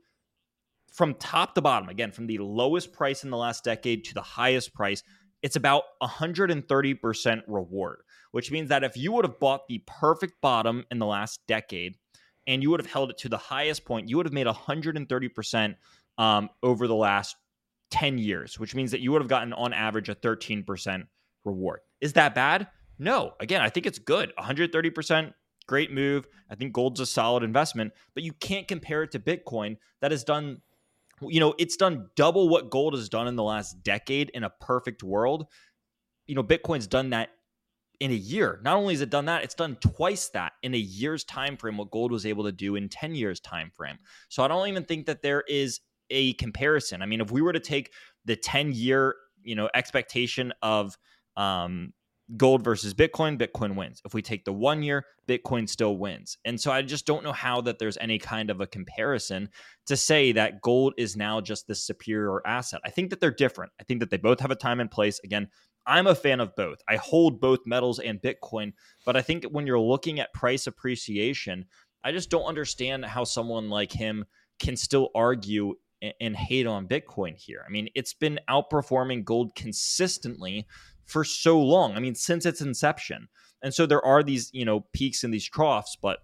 from top to bottom, again, from the lowest price in the last decade to the highest price, it's about one hundred thirty percent reward, which means that if you would have bought the perfect bottom in the last decade and you would have held it to the highest point, you would have made one hundred thirty percent um, over the last ten years, which means that you would have gotten on average a thirteen percent reward. Is that bad? No. Again, I think it's good. one hundred thirty percent, great move. I think gold's a solid investment, but you can't compare it to Bitcoin that has done, you know, it's done double what gold has done in the last decade in a perfect world. You know, Bitcoin's done that in a year. Not only has it done that, it's done twice that in a year's time frame, what gold was able to do in ten years time frame. So I don't even think that there is a comparison. I mean, if we were to take the ten year, you know, expectation of um, gold versus Bitcoin, Bitcoin wins. If we take the one year, Bitcoin still wins. And so I just don't know how that there's any kind of a comparison to say that gold is now just the superior asset. I think that they're different. I think that they both have a time and place. Again, I'm a fan of both. I hold both metals and Bitcoin, but I think when you're looking at price appreciation, I just don't understand how someone like him can still argue and hate on Bitcoin here. I mean, it's been outperforming gold consistently for so long. I mean, since its inception. And so there are these, you know, peaks and these troughs, but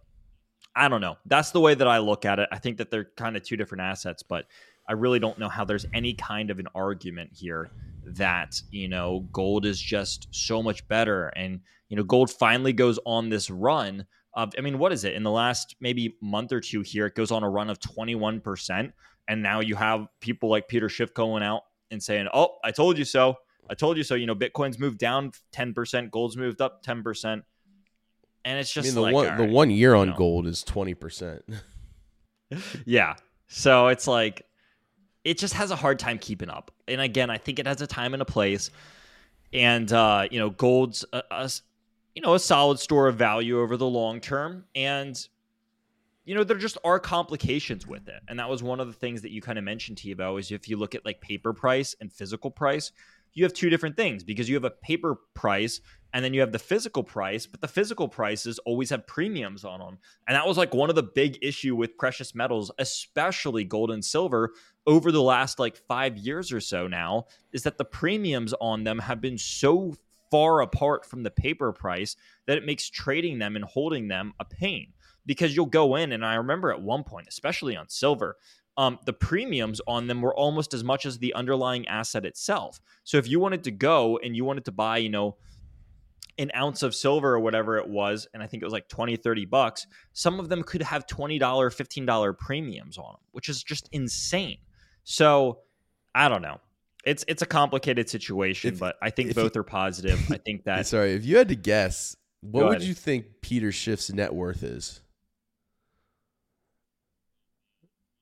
I don't know. That's the way that I look at it. I think that they're kind of two different assets, but I really don't know how there's any kind of an argument here that, you know, gold is just so much better. And, you know, gold finally goes on this run of, I mean, what is it? In the last maybe month or two here, it goes on a run of twenty-one percent. And now you have people like Peter Schiff going out and saying, oh, I told you so. I told you so. You know, Bitcoin's moved down ten percent. Gold's moved up ten percent. And it's just I mean, the like, one, right, the one year on you know. gold is twenty percent. Yeah. So it's like, it just has a hard time keeping up. And again, I think it has a time and a place. And, uh, you know, gold's, a, a, you know, a solid store of value over the long term. And, you know, there just are complications with it. And that was one of the things that you kind of mentioned, Tivo, is if you look at like paper price and physical price, you have two different things because you have a paper price and then you have the physical price, but the physical prices always have premiums on them. And that was like one of the big issue with precious metals, especially gold and silver over the last like five years or so now, is that the premiums on them have been so far apart from the paper price that it makes trading them and holding them a pain. Because you'll go in, and I remember at one point, especially on silver, um, the premiums on them were almost as much as the underlying asset itself. So if you wanted to go and you wanted to buy, you know, an ounce of silver or whatever it was, and I think it was like twenty, thirty bucks, some of them could have twenty dollars, fifteen dollars premiums on them, which is just insane. So I don't know. It's it's a complicated situation, if, but I think both you, are positive. I think that... Sorry, if you had to guess, what would ahead. you think Peter Schiff's net worth is?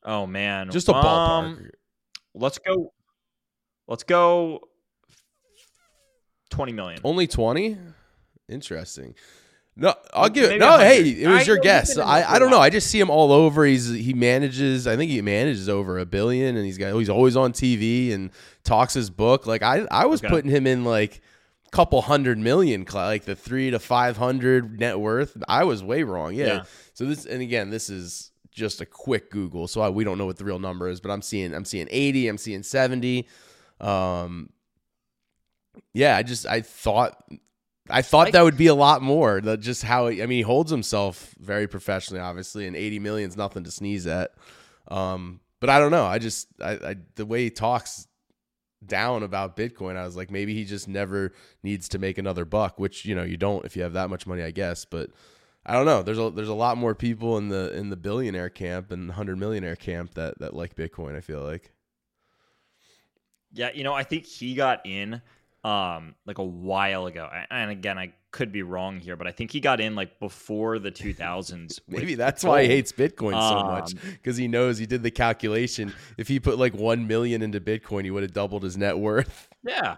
Oh man, just a um, ballpark. Let's go. Let's go. Twenty million. Only twenty. Interesting. No, I'll give Maybe it. No, one hundred. hey, it was I your know guess. he's been in I, this for I a don't know. while. I just see him all over. He's he manages. I think he manages over a billion, and he's got he's always on T V and talks his book. Like I, I was Okay. putting him in like a couple hundred million, like the three to five hundred net worth. I was way wrong. Yeah. Yeah. So this, and again, this is just a quick Google, so I, we don't know what the real number is. But I'm seeing I'm seeing eighty. I'm seeing seventy. Um. Yeah, I just I thought. I thought that would be a lot more. That just how I mean, he holds himself very professionally, obviously, and eighty million is nothing to sneeze at. Um, but I don't know. I just I, I the way he talks down about Bitcoin, I was like, maybe he just never needs to make another buck. Which you know you don't if you have that much money, I guess. But I don't know. There's a there's a lot more people in the in the billionaire camp and hundred millionaire camp that that like Bitcoin. I feel like. Yeah, you know, I think he got in um like a while ago, and again, I could be wrong here, but I think he got in like before the two thousands. Maybe that's why he hates Bitcoin so Um, much, because he knows he did the calculation. If he put like one million into Bitcoin, he would have doubled his net worth. Yeah,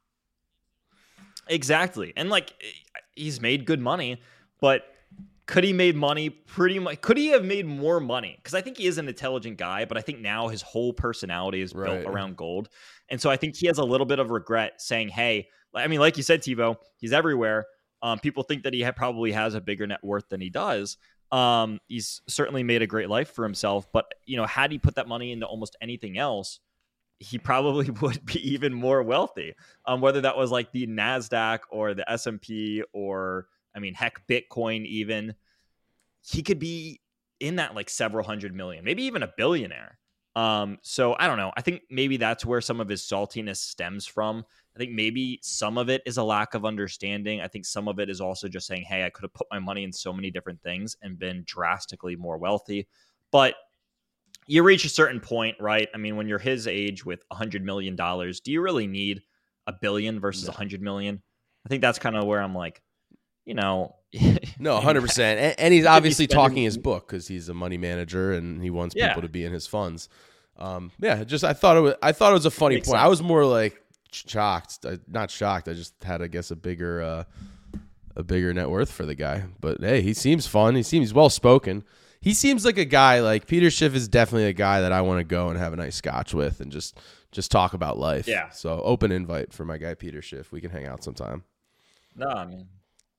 exactly. And like, he's made good money, but could he made money pretty much? Could he have made more money? Because I think he is an intelligent guy, but I think now his whole personality is Right. built around gold. And so I think he has a little bit of regret saying, hey, I mean, like you said, TiVo, he's everywhere. Um, people think that he ha- probably has a bigger net worth than he does. Um, he's certainly made a great life for himself, but you know, had he put that money into almost anything else, he probably would be even more wealthy. Um, whether that was like the NASDAQ or the S and P or, I mean, heck, Bitcoin even, he could be in that like several hundred million, maybe even a billionaire. Um, so I don't know. I think maybe that's where some of his saltiness stems from. I think maybe some of it is a lack of understanding. I think some of it is also just saying, hey, I could have put my money in so many different things and been drastically more wealthy. But you reach a certain point, right? I mean, when you're his age with one hundred million dollars, do you really need a billion versus No. one hundred million? I think that's kind of where I'm like, you know. No, one hundred percent. And, and he's Could be obviously spending- talking his book because he's a money manager and he wants Yeah. people to be in his funds. Um, yeah, just I thought it was I thought it was a funny Makes point. sense. I was more like shocked, I, not shocked. I just had, I guess, a bigger uh, a bigger net worth for the guy. But hey, he seems fun. He seems well spoken. He seems like a guy like Peter Schiff is definitely a guy that I want to go and have a nice scotch with and just just talk about life. Yeah. So open invite for my guy Peter Schiff. We can hang out sometime. No, I mean,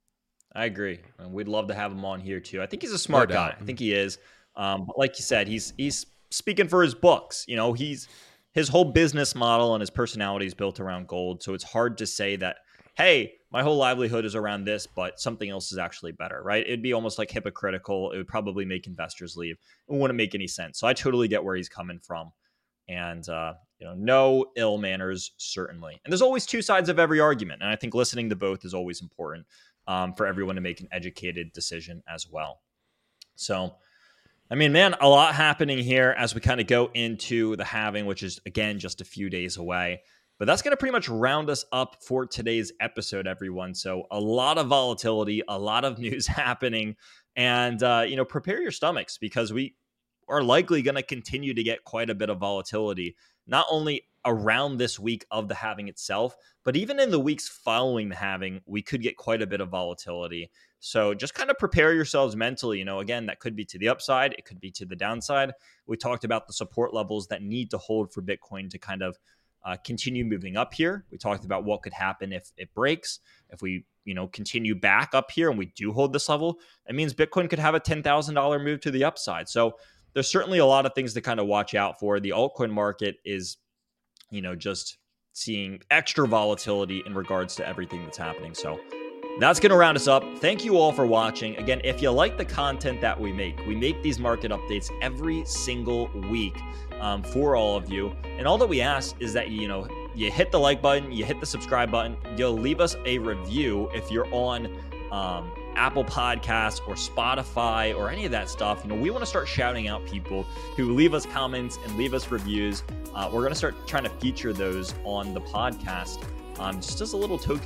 I agree. And we'd love to have him on here too. I think he's a smart No guy. doubt. I think he is. Um, but like you said, he's he's speaking for his books. You know, he's his whole business model and his personality is built around gold. So it's hard to say that, hey, my whole livelihood is around this, but something else is actually better, right? It'd be almost like hypocritical. It would probably make investors leave. It wouldn't make any sense. So I totally get where he's coming from. And, uh, you know, no ill manners, certainly. And there's always two sides of every argument. And I think listening to both is always important um, for everyone to make an educated decision as well. So, I mean, man, a lot happening here as we kind of go into the halving, which is, again, just a few days away. But that's going to pretty much round us up for today's episode, everyone. So a lot of volatility, a lot of news happening. And, uh, you know, prepare your stomachs because we are likely going to continue to get quite a bit of volatility, not only around this week of the halving itself, but even in the weeks following the halving, we could get quite a bit of volatility. So just kind of prepare yourselves mentally. You know, again, that could be to the upside. It could be to the downside. We talked about the support levels that need to hold for Bitcoin to kind of uh, continue moving up here. We talked about what could happen if it breaks. If we, you know, continue back up here and we do hold this level, it means Bitcoin could have a ten thousand dollars move to the upside. So there's certainly a lot of things to kind of watch out for. The altcoin market is, you know, just seeing extra volatility in regards to everything that's happening. So that's going to round us up. Thank you all for watching. Again, if you like the content that we make, we make these market updates every single week um, for all of you. And all that we ask is that, you know, you hit the like button, you hit the subscribe button, you'll leave us a review if you're on um, Apple Podcasts or Spotify or any of that stuff. You know, we want to start shouting out people who leave us comments and leave us reviews. Uh, we're going to start trying to feature those on the podcast um, just as a little token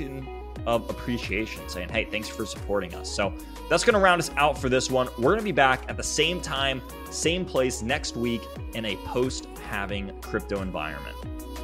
of appreciation, saying, hey, thanks for supporting us. So that's going to round us out for this one. We're going to be back at the same time, same place next week in a post-halving crypto environment.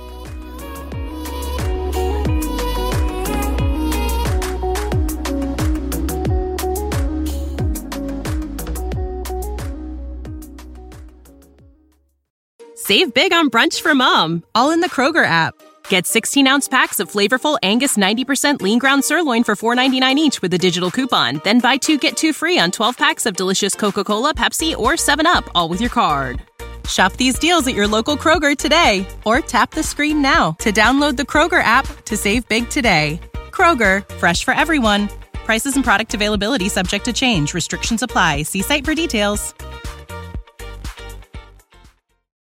Save big on brunch for mom, all in the Kroger app. Get sixteen-ounce packs of flavorful Angus ninety percent lean ground sirloin for four ninety-nine each with a digital coupon. Then buy two, get two free on twelve packs of delicious Coca-Cola, Pepsi, or seven up, all with your card. Shop these deals at your local Kroger today, or tap the screen now to download the Kroger app to save big today. Kroger, fresh for everyone. Prices and product availability subject to change. Restrictions apply. See site for details.